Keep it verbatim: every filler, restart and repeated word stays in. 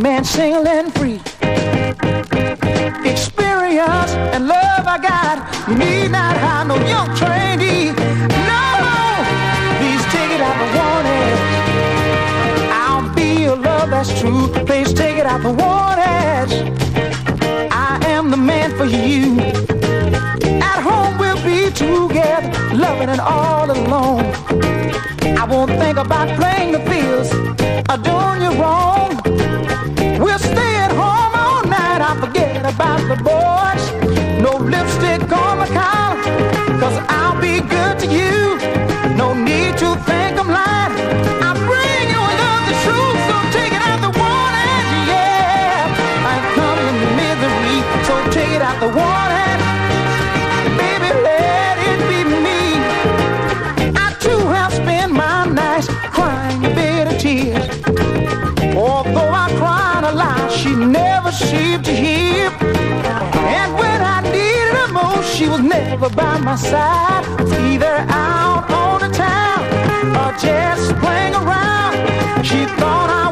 man single and free. Experience and love I got. You need not hire no young trainee. No, please take it out the one edge. I'll be your love that's true. Please take it out the one edge. I am the man for you. At home we'll be together, loving and all alone. I won't think about playing the fields or doing you wrong. We'll stay at home all night. I forget about the boys. No lipstick on my collar, cause I'll be good to you. No need to think I'm lying. I bring you a love that's true, so take it out the one edge, yeah. I come in misery, so take it out the one edge. Baby, let it be me. I too have spent my nights crying bitter tears. Although I cried a lot, she never seemed to hear. And when I needed her most, she was never by my side. Either out on the town or just playing around. She thought I